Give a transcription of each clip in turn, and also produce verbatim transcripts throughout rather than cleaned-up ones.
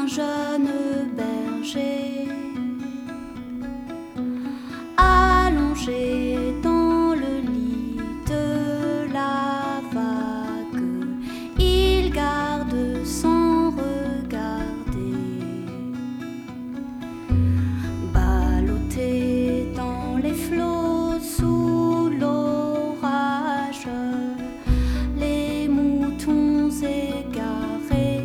jeune berger allongé dans le lit de la vague, il garde sans regarder, ballotté dans les flots sous l'orage, les moutons égarés.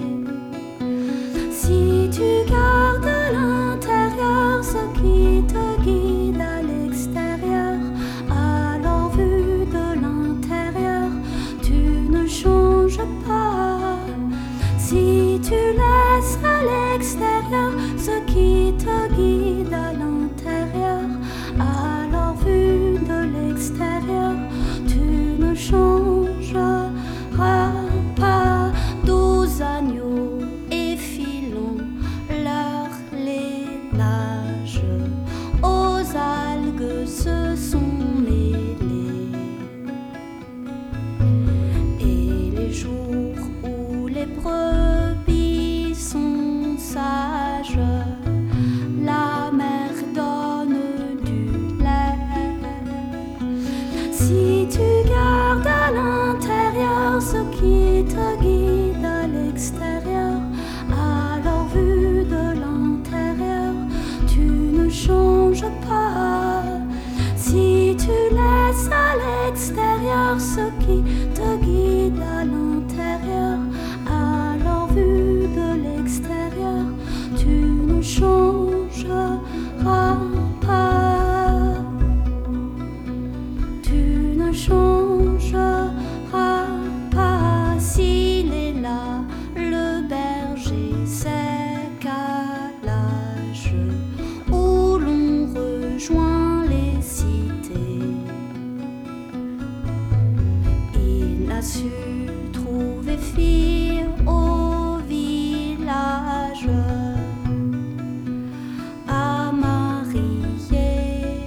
Si tu gardes à l'intérieur ce qui te guide à l'extérieur, alors vu de l'intérieur, tu ne changes pas. Si tu laisses à l'extérieur ce qui te guide à l'intérieur, alors vu de l'extérieur, tu ne changeras pas. Douze agneaux effilant leur lainage aux algues se sont mêlés, et les jours où les brebis sont sages, la mer donne du lait. Si tu gardes à l'intérieur ce qui te guide à l'extérieur, alors vu de l'intérieur, tu ne changes pas. Si tu laisses à l'extérieur ce qui te guide à l'intérieur, alors vu de l'extérieur, tu ne changeras pas. Tu ne changeras pas. S'il est là, le berger, c'est qu'à l'âge où l'on rejoint les cités, il n'a su trouver fille au village à marier.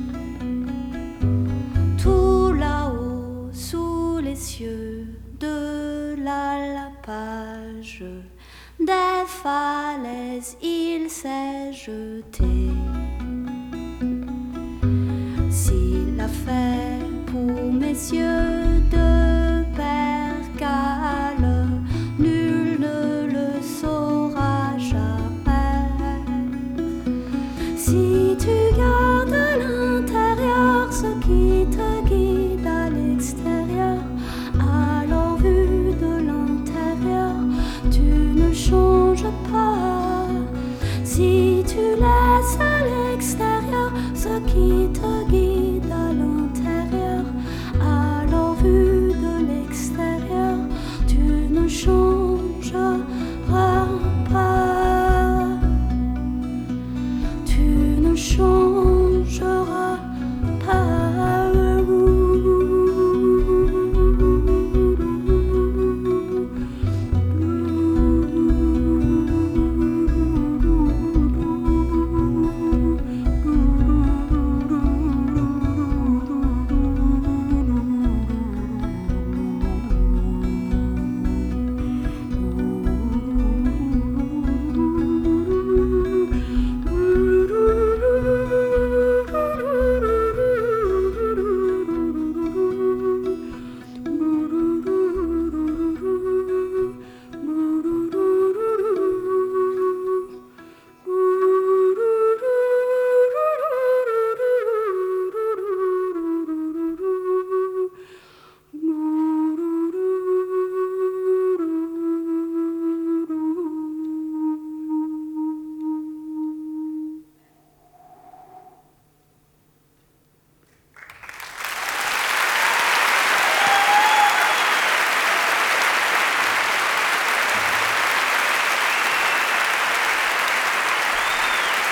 Tout là-haut, sous les cieux de l'alpage, des falaises il s'est jeté. S'il a fait pour mes yeux de percale, nul ne le saura jamais. Si tu gardes à l'intérieur ce qui te guide à l'extérieur, alors vu de l'intérieur, tu ne changes pas. Si tu laisses à l'extérieur ce qui te guide